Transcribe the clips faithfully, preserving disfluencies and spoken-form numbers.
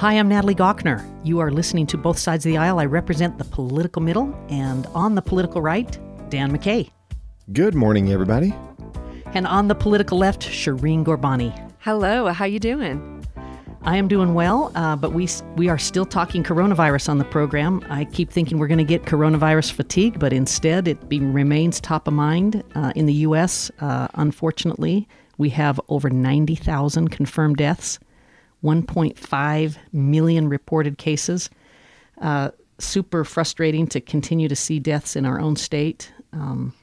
Hi, I'm Natalie Gochner. You are listening to Both Sides of the Aisle. I represent the political middle, and on the political right, Dan McKay. Good morning, everybody. And on the political left, Shireen Ghorbani. Hello, how you doing? I am doing well, uh, but we we are still talking coronavirus on the program. I keep thinking we're going to get coronavirus fatigue, but instead it be, remains top of mind uh, in the U S. Uh, unfortunately, we have over ninety thousand confirmed deaths, one point five million reported cases. Uh, super frustrating to continue to see deaths in our own state. Um,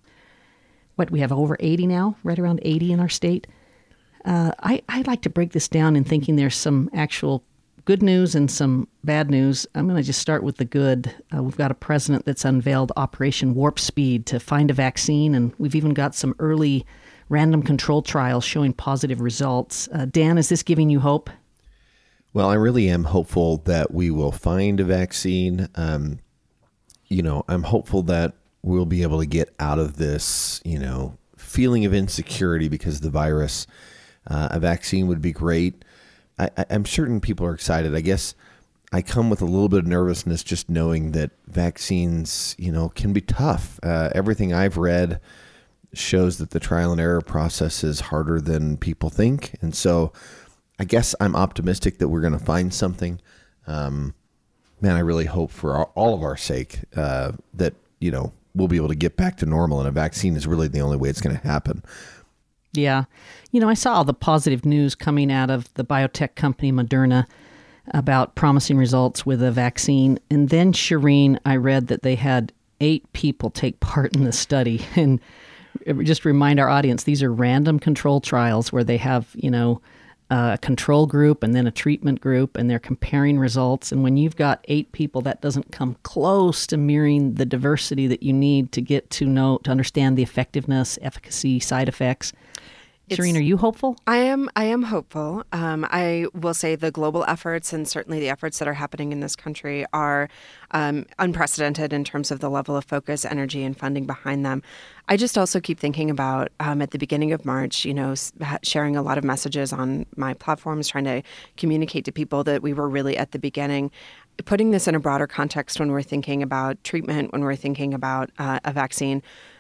what, we have over eighty now, right around eighty in our state. Uh, I, I like to break this down in thinking there's some actual good news and some bad news. I'm going to just start with the good. Uh, we've got a president that's unveiled Operation Warp Speed to find a vaccine, and we've even got some early random control trials showing positive results. Uh, Dan, is this giving you hope? Well, I really am hopeful that we will find a vaccine. Um, you know, I'm hopeful that we'll be able to get out of this, you know, feeling of insecurity because of the virus. Uh, a vaccine would be great. I, I, I'm certain people are excited. I guess I come with a little bit of nervousness just knowing that vaccines, you know, can be tough. Uh, everything I've read shows that the trial and error process is harder than people think. And so I guess I'm optimistic that we're going to find something. Um, man, I really hope for our, all of our sake uh, that, you know, we'll be able to get back to normal, and a vaccine is really the only way it's going to happen. Yeah. You know, I saw all the positive news coming out of the biotech company Moderna about promising results with a vaccine. And then, Shireen, I read that they had eight people take part in the study. And just remind our audience, these are random control trials where they have, you know, a control group and then a treatment group, and they're comparing results. And when you've got eight people, that doesn't come close to mirroring the diversity that you need to get to know, to understand the effectiveness, efficacy, side effects. It's, Shireen, are you hopeful? I am. I am hopeful. Um, I will say the global efforts and certainly the efforts that are happening in this country are um, unprecedented in terms of the level of focus, energy, and funding behind them. I just also keep thinking about um, at the beginning of March, you know, sharing a lot of messages on my platforms, trying to communicate to people that we were really at the beginning. Putting this in a broader context when we're thinking about treatment, when we're thinking about uh, a vaccine.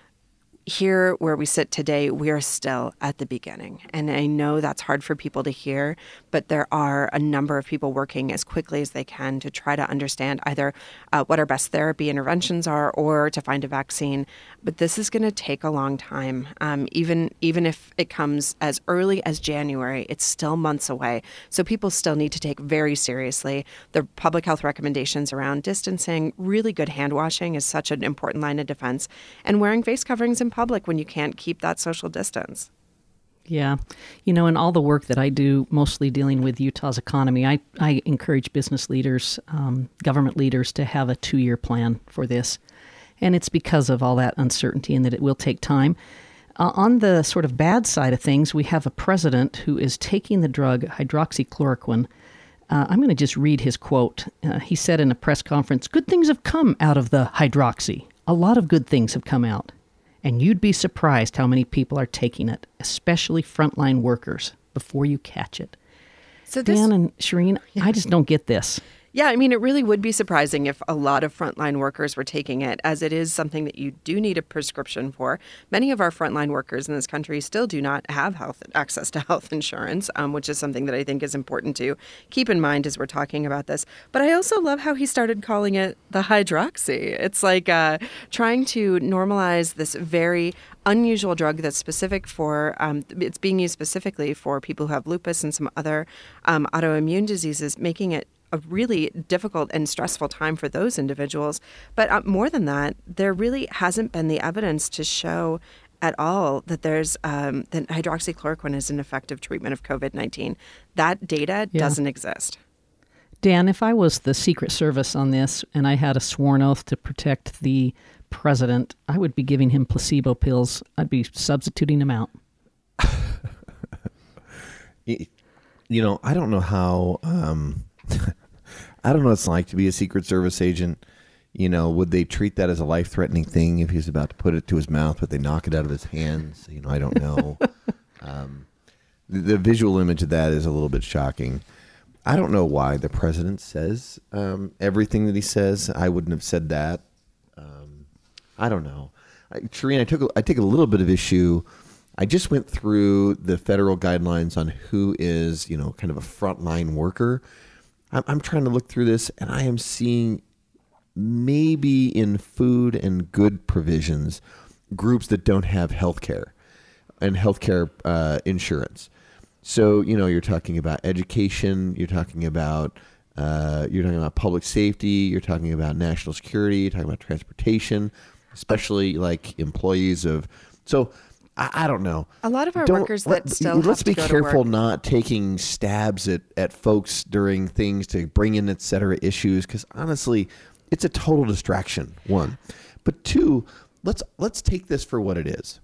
Here where we sit today, we are still at the beginning. And I know that's hard for people to hear, but there are a number of people working as quickly as they can to try to understand either uh, what our best therapy interventions are or to find a vaccine. But this is going to take a long time. Um, even, even if it comes as early as January, it's still months away. So people still need to take very seriously the public health recommendations around distancing. Really good hand washing is such an important line of defense. And wearing face coverings in public when you can't keep that social distance. Yeah. You know, in all the work that I do, mostly dealing with Utah's economy, I, I encourage business leaders, um, government leaders to have a two-year plan for this. And it's because of all that uncertainty and that it will take time. Uh, on the sort of bad side of things, we have a president who is taking the drug hydroxychloroquine. Uh, I'm going to just read his quote. Uh, he said in a press conference, "Good things have come out of the hydroxy. A lot of good things have come out. And you'd be surprised how many people are taking it, especially frontline workers, before you catch it." So this, Dan and Shireen, yeah. I just don't get this. Yeah, I mean, it really would be surprising if a lot of frontline workers were taking it, as it is something that you do need a prescription for. Many of our frontline workers in this country still do not have health access to health insurance, um, which is something that I think is important to keep in mind as we're talking about this. But I also love how he started calling it the hydroxy. It's like uh, trying to normalize this very unusual drug that's specific for, um, it's being used specifically for people who have lupus and some other um, autoimmune diseases, making it a really difficult and stressful time for those individuals. But uh, more than that, there really hasn't been the evidence to show at all that there's um, that hydroxychloroquine is an effective treatment of COVID nineteen. That data yeah. doesn't exist. Dan, if I was the Secret Service on this and I had a sworn oath to protect the president, I would be giving him placebo pills. I'd be substituting them out. you know, I don't know how... Um... I don't know what it's like to be a Secret Service agent. You know, would they treat that as a life-threatening thing if he's about to put it to his mouth, but they knock it out of his hands? You know, I don't know. um, the, the visual image of that is a little bit shocking. I don't know why the president says um, everything that he says. I wouldn't have said that. Um, I don't know. I, Shireen, I took a, I take a little bit of issue. I just went through the federal guidelines on who is, you know, kind of a frontline worker. I'm, I'm trying to look through this, and I am seeing maybe in food and good provisions, groups that don't have health care and healthcare uh, insurance. So, you know, you're talking about education, you're talking about uh, you're talking about public safety, you're talking about national security, you're talking about transportation, especially like employees of. So, I, I don't know. A lot of our don't, workers let, that still let's have be to go careful to work. not taking stabs at at folks during things to bring in et cetera issues, because honestly, it's a total distraction. One, but two, let's let's take this for what it is.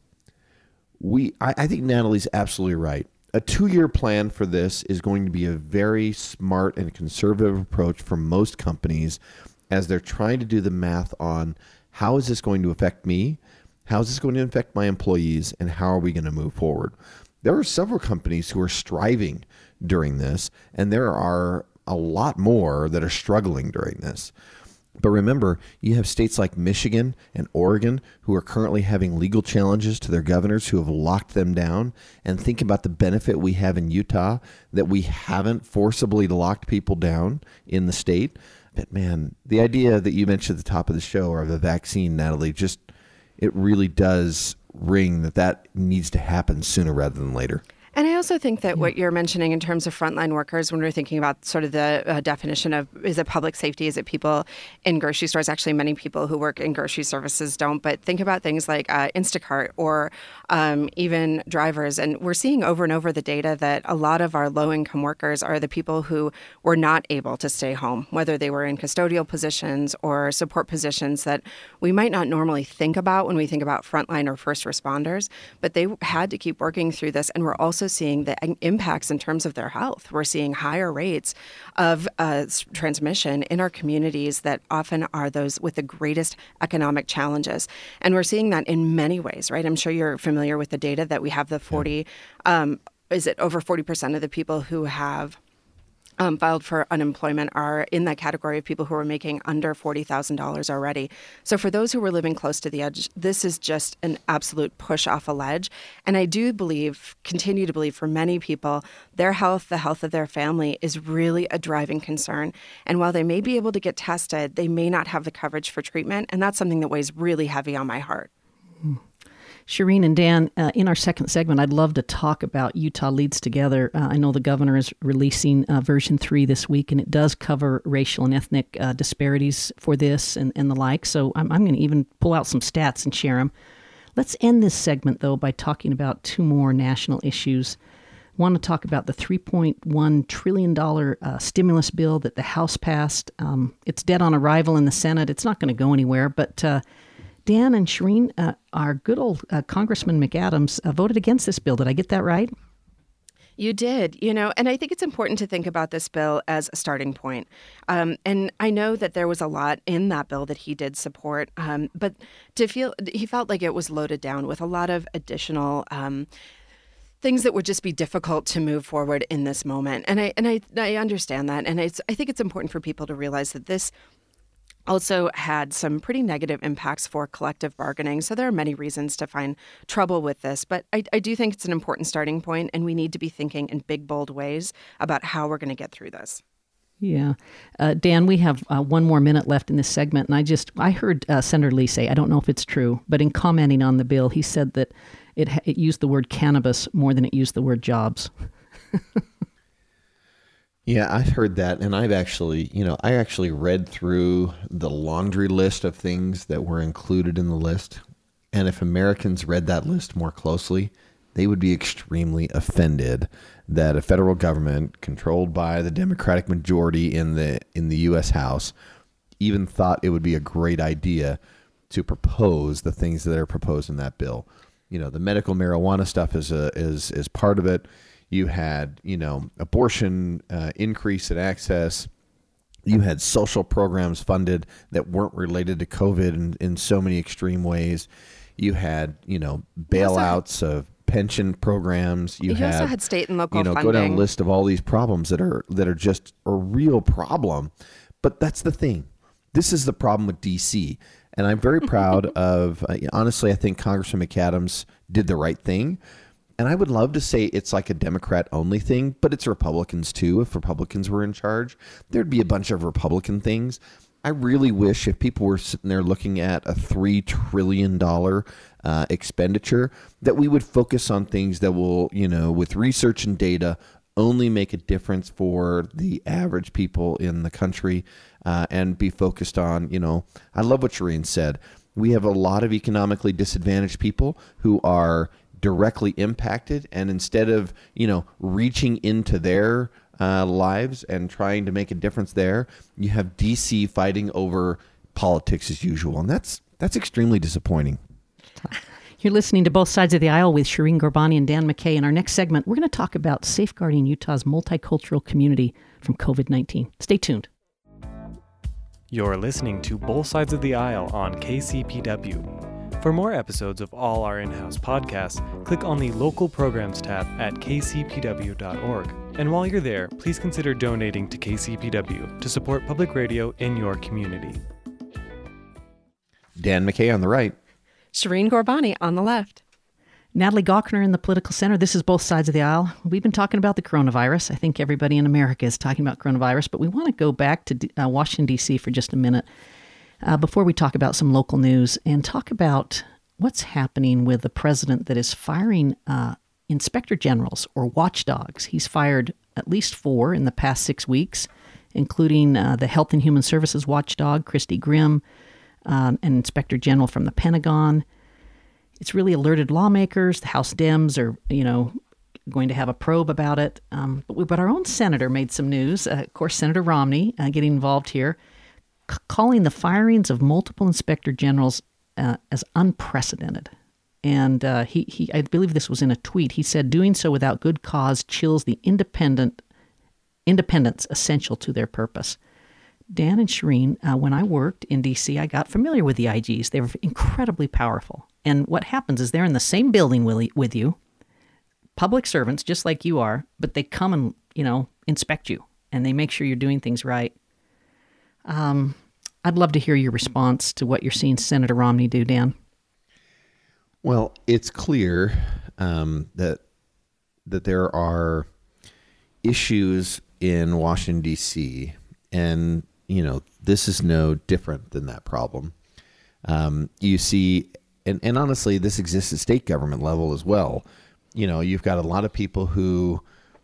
We, I, I think Natalie's absolutely right. A two-year plan for this is going to be a very smart and conservative approach for most companies as they're trying to do the math on how is this going to affect me, how is this going to affect my employees, and how are we going to move forward. There are several companies who are striving during this, and there are a lot more that are struggling during this. But remember, you have states like Michigan and Oregon who are currently having legal challenges to their governors who have locked them down. And think about the benefit we have in Utah that we haven't forcibly locked people down in the state. But man, the idea that you mentioned at the top of the show or the vaccine, Natalie, just it really does ring that that needs to happen sooner rather than later. And I also think that what you're mentioning in terms of frontline workers, when we're thinking about sort of the uh, definition of, is it public safety? Is it people in grocery stores? Actually, many people who work in grocery services don't. But think about things like uh, Instacart or um, even drivers. And we're seeing over and over the data that a lot of our low-income workers are the people who were not able to stay home, whether they were in custodial positions or support positions that we might not normally think about when we think about frontline or first responders. But they had to keep working through this. And we're also seeing the impacts in terms of their health. We're seeing higher rates of uh, transmission in our communities that often are those with the greatest economic challenges. And we're seeing that in many ways, right? I'm sure you're familiar with the data that we have the forty, yeah. um, is it over forty percent of the people who have Um, filed for unemployment are in that category of people who are making under forty thousand dollars already. So for those who were living close to the edge, this is just an absolute push off a ledge. And I do believe, continue to believe for many people, their health, the health of their family is really a driving concern. And while they may be able to get tested, they may not have the coverage for treatment. And that's something that weighs really heavy on my heart. Mm. Shireen and Dan, uh, in our second segment, I'd love to talk about Utah Leads Together. Uh, I know the governor is releasing uh, version three this week, and it does cover racial and ethnic uh, disparities for this and, and the like. So I'm, I'm going to even pull out some stats and share them. Let's end this segment, though, by talking about two more national issues. I want to talk about the three point one trillion dollars uh, stimulus bill that the House passed. Um, it's dead on arrival in the Senate. It's not going to go anywhere, but uh, Dan and Shireen, uh, our good old uh, Congressman McAdams uh, voted against this bill. Did I get that right? You did, you know, and I think it's important to think about this bill as a starting point. Um, and I know that there was a lot in that bill that he did support, um, but to feel he felt like it was loaded down with a lot of additional um, things that would just be difficult to move forward in this moment. And I and I, I understand that, and it's, I think it's important for people to realize that this also had some pretty negative impacts for collective bargaining. So there are many reasons to find trouble with this. But I, I do think it's an important starting point, and we need to be thinking in big, bold ways about how we're going to get through this. Yeah. Uh, Dan, we have uh, one more minute left in this segment. And I just, I heard uh, Senator Lee say, I don't know if it's true, but in commenting on the bill, he said that it, it used the word cannabis more than it used the word jobs. Yeah, I've heard that, and I've actually, you know, I actually read through the laundry list of things that were included in the list, and if Americans read that list more closely, they would be extremely offended that a federal government controlled by the Democratic majority in the in the U S House even thought it would be a great idea to propose the things that are proposed in that bill. You know, the medical marijuana stuff is a, is is part of it. You had, you know, abortion uh, increase in access. You had social programs funded that weren't related to COVID in, in so many extreme ways. You had, you know, bailouts of pension programs. You, you have, also had state and local you know, funding. go down a list of all these problems that are that are just a real problem. But that's the thing. This is the problem with D C. And I'm very proud of, uh, honestly, I think Congressman McAdams did the right thing. And I would love to say it's like a Democrat only thing, but it's Republicans too. If Republicans were in charge, there'd be a bunch of Republican things. I really wish if people were sitting there looking at a three trillion dollars uh, expenditure, that we would focus on things that will, you know, with research and data, only make a difference for the average people in the country uh, and be focused on, you know, I love what Shireen said. We have a lot of economically disadvantaged people who are directly impacted. And instead of, you know, reaching into their uh, lives and trying to make a difference there, you have D C fighting over politics as usual. And that's that's extremely disappointing. You're listening to Both Sides of the Aisle with Shireen Ghorbani and Dan McKay. In our next segment, we're going to talk about safeguarding Utah's multicultural community from covid nineteen. Stay tuned. You're listening to Both Sides of the Aisle on K C P W. For more episodes of all our in-house podcasts, click on the Local Programs tab at k c p w dot org. And while you're there, please consider donating to K C P W to support public radio in your community. Dan McKay on the right. Shireen Ghorbani on the left. Natalie Gawkner in the Political Center. This is Both Sides of the Aisle. We've been talking about the coronavirus. I think everybody in America is talking about coronavirus, but we want to go back to uh, Washington, D C for just a minute uh, before we talk about some local news and talk about what's happening with the president that is firing uh, inspector generals or watchdogs. He's fired at least four in the past six weeks, including uh, the Health and Human Services watchdog, Christy Grimm, um, an inspector general from the Pentagon. It's really alerted lawmakers. The House Dems are, you know, going to have a probe about it. Um, but, we, but our own senator made some news. Uh, of course, Senator Romney uh, getting involved here, c- calling the firings of multiple inspector generals uh, as unprecedented. And uh, he, he, I believe this was in a tweet. He said, doing so without good cause chills the independent independence essential to their purpose. Dan and Shireen, uh, when I worked in D C, I got familiar with the I Gs. They were incredibly powerful. And what happens is they're in the same building with you, public servants, just like you are, but they come and, you know, inspect you, and they make sure you're doing things right. Um, I'd love to hear your response to what you're seeing Senator Romney do, Dan. Well, it's clear um, that that there are issues in Washington, D C, and, you know, this is no different than that problem. Um, you see, and, and honestly, this exists at state government level as well. You know, you've got a lot of people who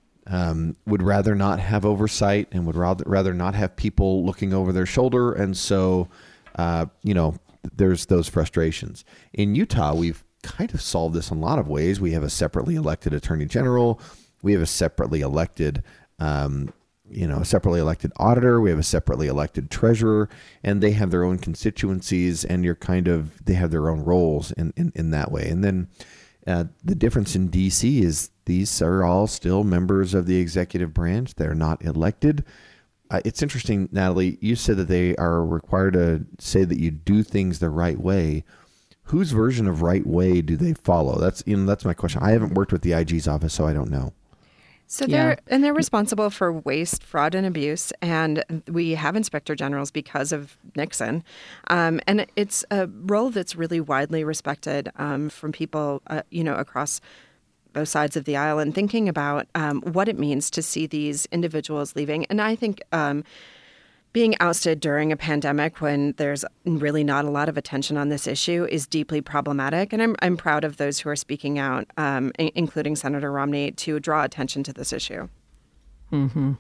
um, would rather not have oversight and would rather, rather not have people looking over their shoulder. And so, uh, you know, there's those frustrations. In Utah, we've kind of solved this in a lot of ways. We have a separately elected attorney general. We have a separately elected um you know, a separately elected auditor. We have a separately elected treasurer, and they have their own constituencies, and you're kind of, they have their own roles in, in, in that way. And then uh, the difference in D C is these are all still members of the executive branch. They're not elected. Uh, it's interesting, Natalie, you said that they are required to say that you do things the right way. Whose version of right way do they follow? That's, you know, that's my question. I haven't worked with the I G's office, so I don't know. So Yeah. they're and they're responsible for waste, fraud, and abuse, and we have inspector generals because of Nixon, um, and it's a role that's really widely respected um, from people, uh, you know, across both sides of the aisle, and thinking about um, what it means to see these individuals leaving. And I think um, being ousted during a pandemic when there's really not a lot of attention on this issue is deeply problematic. And I'm I'm proud of those who are speaking out, um, I- including Senator Romney, to draw attention to this issue. Mm-hmm.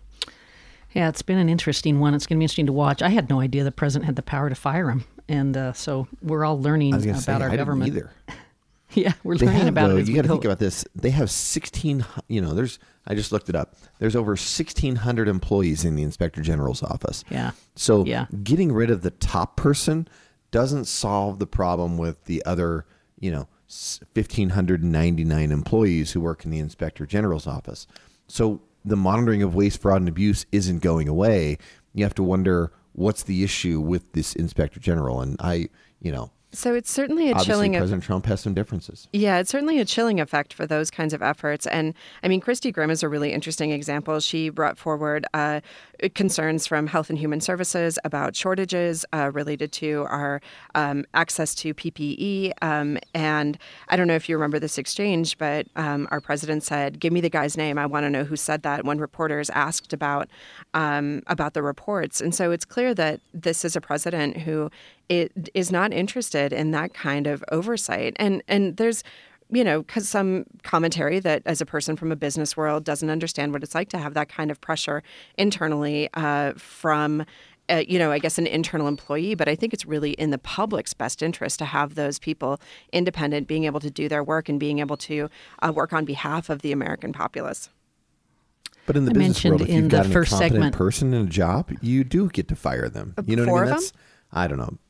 Yeah, it's been an interesting one. It's going to be interesting to watch. I had no idea the president had the power to fire him. And uh, so we're all learning I was gonna about say, our I government. didn't either. Yeah, we're They learning have, about though, it as you we got to go. think about this. They have sixteen, you know, there's, I just looked it up. There's over sixteen hundred employees in the inspector general's office. Yeah. So Yeah. getting rid of the top person doesn't solve the problem with the other, you know, one thousand five hundred ninety-nine employees who work in the inspector general's office. So the monitoring of waste, fraud, and abuse isn't going away. You have to wonder, what's the issue with this inspector general? And I, you know, So it's certainly a Obviously, chilling President Trump has some differences. Yeah, it's certainly a chilling effect for those kinds of efforts. And I mean, Kristi Grimm is a really interesting example. She brought forward uh, concerns from Health and Human Services about shortages uh, related to our um, access to P P E. Um, and I don't know if you remember this exchange, but um, our president said, "Give me the guy's name. I want to know who said that," when reporters asked about um, about the reports. And so it's clear that this is a president who it is not interested in that kind of oversight. And and there's, you know, cause some commentary that as a person from a business world doesn't understand what it's like to have that kind of pressure internally uh, from, uh, you know, I guess an internal employee. But I think it's really in the public's best interest to have those people independent, being able to do their work and being able to uh, work on behalf of the American populace. But in the I business world, if in you've the got an first incompetent segment- person in a job, you do get to fire them. You know Four what I mean? of That's, I don't know.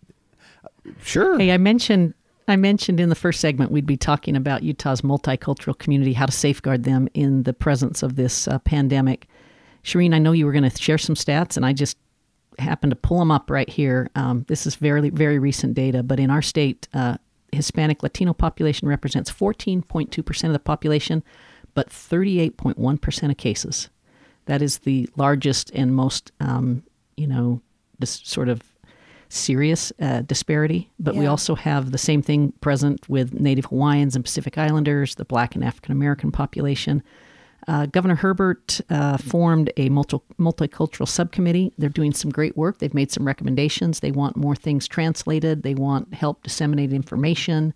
Sure. Hey, I mentioned I mentioned in the first segment we'd be talking about Utah's multicultural community, how to safeguard them in the presence of this uh, pandemic. Shireen, I know you were going to share some stats, and I just happened to pull them up right here. Um, this is very, very recent data, but in our state, uh, Hispanic Latino population represents fourteen point two percent of the population, but thirty-eight point one percent of cases. That is the largest and most, um, you know, this sort of serious uh, disparity, but yeah. we also have the same thing present with Native Hawaiians and Pacific Islanders, the Black and African American population. Uh, Governor Herbert uh, formed a multi- multicultural subcommittee. They're doing some great work. They've made some recommendations. They want more things translated. They want help disseminate information.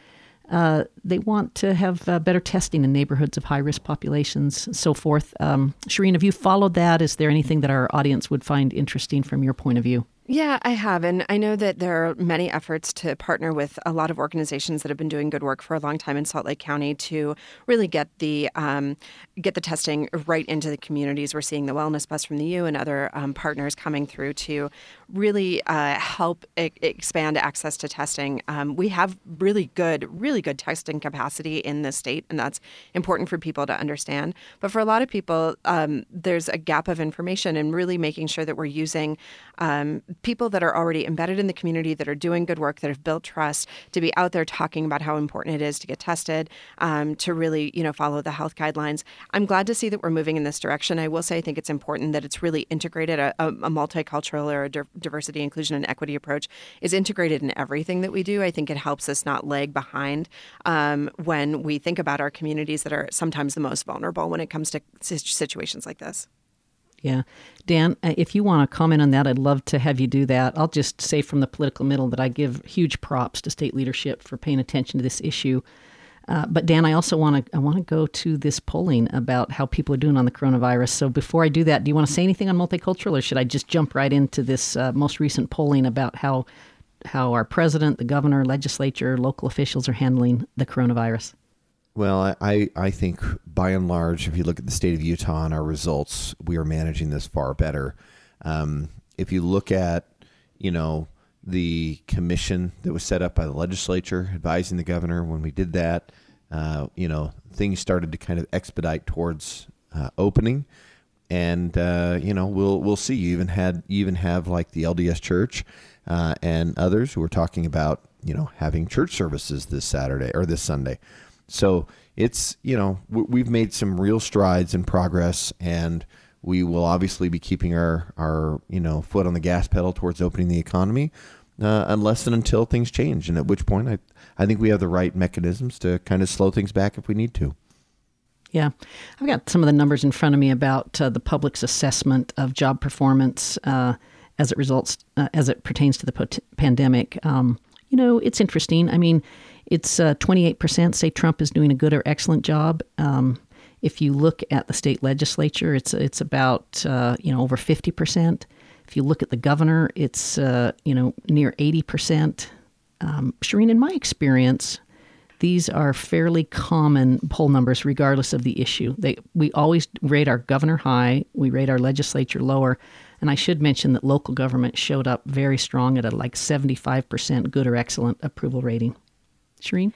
Uh, they want to have uh, better testing in neighborhoods of high-risk populations and so forth. Um, Shireen, have you followed that? Is there anything that our audience would find interesting from your point of view? Yeah, I have. And I know that there are many efforts to partner with a lot of organizations that have been doing good work for a long time in Salt Lake County to really get the um, get the testing right into the communities. We're seeing the Wellness Bus from the U and other um, partners coming through to really uh, help e- expand access to testing. Um, we have really good, really good testing capacity in the state, and that's important for people to understand. But for a lot of people, um, there's a gap of information, and really making sure that we're using um, people that are already embedded in the community, that are doing good work, that have built trust, to be out there talking about how important it is to get tested, um, to really, you know, follow the health guidelines. I'm glad to see that we're moving in this direction. I will say I think it's important that it's really integrated. A, a, a multicultural or a di- diversity, inclusion, and equity approach is integrated in everything that we do. I think it helps us not lag behind um, when we think about our communities that are sometimes the most vulnerable when it comes to situations like this. Yeah. Dan, if you want to comment on that, I'd love to have you do that. I'll just say from the political middle that I give huge props to state leadership for paying attention to this issue. Uh, but Dan, I also want to I want to go to this polling about how people are doing on the coronavirus. So before I do that, do you want to say anything on multicultural, or should I just jump right into this uh, most recent polling about how how our president, the governor, legislature, local officials are handling the coronavirus? Well, I, I think by and large, if you look at the state of Utah and our results, we are managing this far better. Um, if you look at, you know, the commission that was set up by the legislature advising the governor, when we did that, uh, you know, things started to kind of expedite towards uh, opening. And, uh, you know, we'll we'll see. You even had you even have like the L D S Church uh, and others who are talking about, you know, having church services this Saturday or this Sunday. So it's, you know, we've made some real strides and progress, and we will obviously be keeping our, our you know, foot on the gas pedal towards opening the economy uh, unless and until things change. And at which point I, I think we have the right mechanisms to kind of slow things back if we need to. Yeah. I've got some of the numbers in front of me about uh, the public's assessment of job performance uh, as it results, uh, as it pertains to the pot- pandemic. Um, you know, it's interesting. I mean, It's uh, twenty-eight percent say Trump is doing a good or excellent job. Um, if you look at the state legislature, it's it's about uh, you know over fifty percent. If you look at the governor, it's uh, you know near eighty percent. Um, Shireen, in my experience, these are fairly common poll numbers, regardless of the issue. They we always rate our governor high, we rate our legislature lower, and I should mention that local government showed up very strong at a like seventy-five percent good or excellent approval rating. Shireen?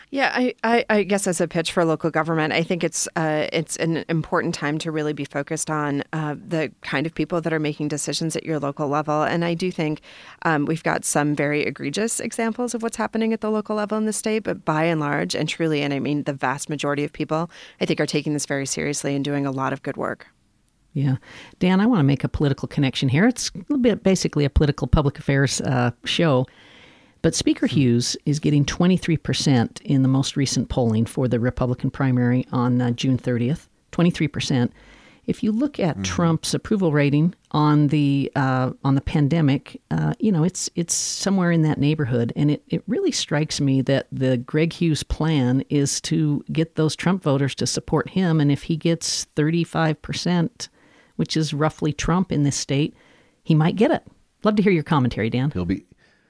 Yeah, I, I, I guess as a pitch for local government, I think it's uh, it's an important time to really be focused on uh, the kind of people that are making decisions at your local level. And I do think um, we've got some very egregious examples of what's happening at the local level in the state, but by and large, and truly, and I mean the vast majority of people, I think are taking this very seriously and doing a lot of good work. Yeah. Dan, I want to make a political connection here. It's a little bit basically a political public affairs uh, show. But Speaker Hughes is getting twenty-three percent in the most recent polling for the Republican primary on uh, June thirtieth, twenty-three percent. If you look at mm. Trump's approval rating on the uh, on the pandemic, uh, you know, it's it's somewhere in that neighborhood. And it, it really strikes me that the Greg Hughes plan is to get those Trump voters to support him. And if he gets thirty-five percent, which is roughly Trump in this state, he might get it. Love to hear your commentary, Dan. He'll be...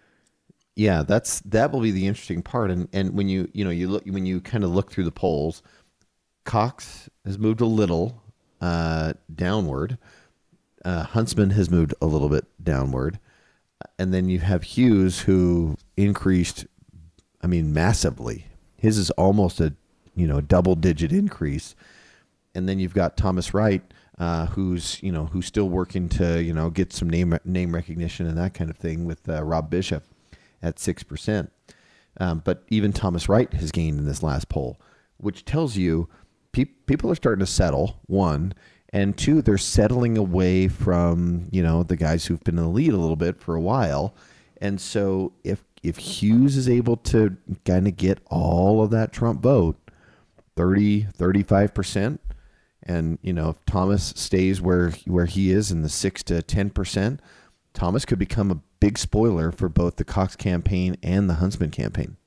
Yeah, that's that will be the interesting part. And and when you you know you look when you kind of look through the polls, Cox has moved a little uh, downward. Uh, Huntsman has moved a little bit downward, and then you have Hughes, who increased, I mean, massively. His is almost a you know double digit increase, and then you've got Thomas Wright, uh, who's you know who's still working to you know get some name name recognition and that kind of thing with uh, Rob Bishop at six percent. Um, but even Thomas Wright has gained in this last poll, which tells you pe- people are starting to settle, one, and two, they're settling away from, you know, the guys who've been in the lead a little bit for a while. And so if, if Hughes is able to kind of get all of that Trump vote, thirty, thirty-five percent, and, you know, if Thomas stays where, where he is in the six to ten percent, Thomas could become a big spoiler for both the Cox campaign and the Huntsman campaign.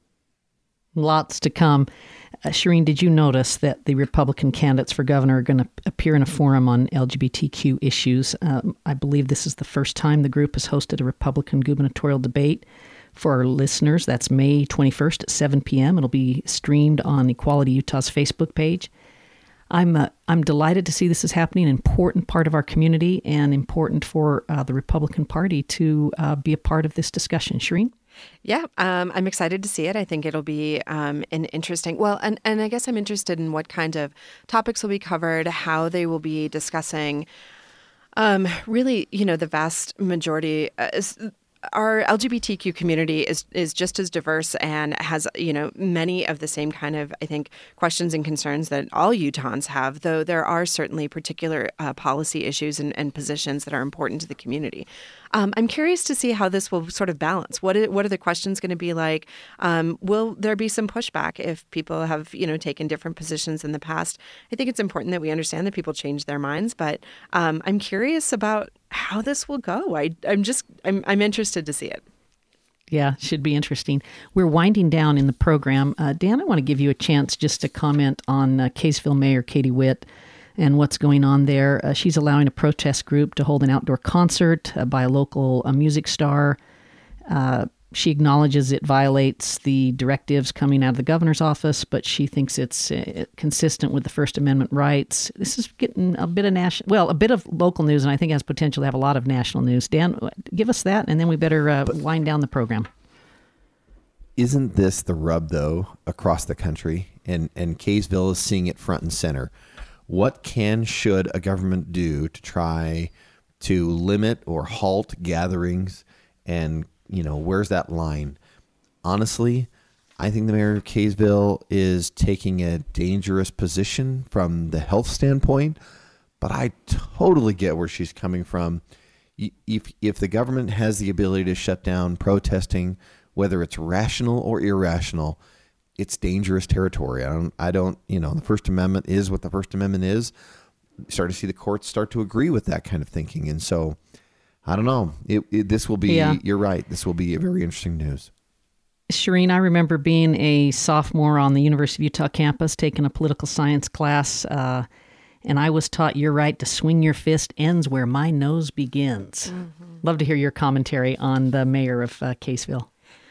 Lots to come. Uh, Shireen, did you notice that the Republican candidates for governor are going to appear in a forum on L G B T Q issues? Um, I believe this is the first time the group has hosted a Republican gubernatorial debate. For our listeners, that's May twenty-first at seven p.m. It'll be streamed on Equality Utah's Facebook page. I'm uh, I'm delighted to see this is happening, an important part of our community and important for uh, the Republican Party to uh, be a part of this discussion. Shireen? Yeah, um, I'm excited to see it. I think it'll be um, an interesting, well, and, and I guess I'm interested in what kind of topics will be covered, how they will be discussing um, really, you know, the vast majority. Uh, is, Our L G B T Q community is is just as diverse and has, you know, many of the same kind of, I think, questions and concerns that all Utahns have, though there are certainly particular uh, policy issues and, and positions that are important to the community. Um, I'm curious to see how this will sort of balance. What are, what are the questions going to be like? Um, will there be some pushback if people have, you know, taken different positions in the past? I think it's important that we understand that people change their minds, but um, I'm curious about how this will go. I, I'm just, I'm, I'm interested to see it. Yeah, should be interesting. We're winding down in the program. Uh, Dan, I want to give you a chance just to comment on uh, Kaysville Mayor Katie Witt and what's going on there. Uh, she's allowing a protest group to hold an outdoor concert uh, by a local uh, music star. Uh, she acknowledges it violates the directives coming out of the governor's office, but she thinks it's uh, consistent with the First Amendment rights. This is getting a bit of national, well, a bit of local news, and I think has potential to have a lot of national news. Dan, give us that, and then we better uh, wind down the program. Isn't this the rub, though, across the country? And, and Kaysville is seeing it front and center. What can, should a government do to try to limit or halt gatherings? And, you know, where's that line? Honestly, I think the mayor of Kaysville is taking a dangerous position from the health standpoint, but I totally get where she's coming from. If, if the government has the ability to shut down protesting, whether it's rational or irrational, it's dangerous territory. I don't, I don't, you know, the First Amendment is what the First Amendment is. You start to see the courts start to agree with that kind of thinking. And so, I don't know. It, it, this will be, yeah. You're right. This will be a very interesting news. Shireen, I remember being a sophomore on the University of Utah campus, taking a political science class, uh, and I was taught your right to swing your fist ends where my nose begins. Mm-hmm. Love to hear your commentary on the mayor of uh, Kaysville.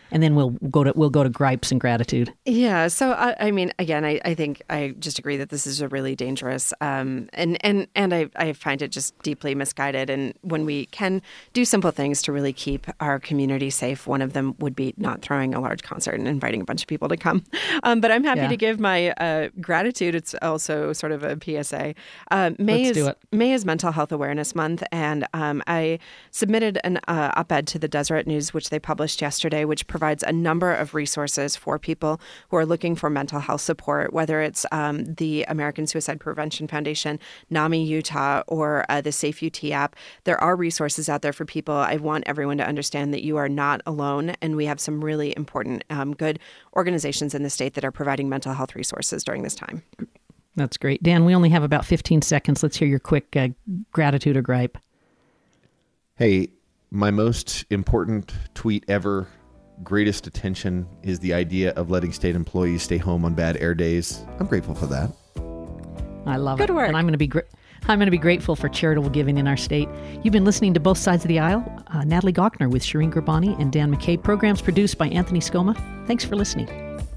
and then we'll go to we'll go to gripes and gratitude. Yeah. So I, I mean, again, I, I think I just agree that this is a really dangerous, um, and and and I, I find it just deeply misguided. And when we can do simple things to really keep our community safe, one of them would be not throwing a large concert and inviting a bunch of people to come. Um, but I'm happy Yeah. to give my uh, gratitude. It's also sort of a P S A. Uh, May Let's is do it. May is Mental Health Awareness Month, and um, I submitted an uh, op-ed to the Deseret News, which they published yesterday, which provides a number of resources for people who are looking for mental health support, whether it's um, the American Suicide Prevention Foundation, NAMI Utah, or uh, the Safe U T app. There are resources out there for people. I want everyone to understand that you are not alone, and we have some really important, um, good organizations in the state that are providing mental health resources during this time. That's great. Dan, we only have about fifteen seconds. Let's hear your quick uh, gratitude or gripe. Hey, my most important tweet ever, greatest attention, is the idea of letting state employees stay home on bad air days. I'm grateful for that. I love Good it. work. And I'm going to be gr- I'm going to be grateful for charitable giving in our state. You've been listening to Both Sides of the Aisle. Uh, Natalie Gochner with Shireen Gurbani and Dan McCabe. Programs produced by Anthony Scoma. Thanks for listening.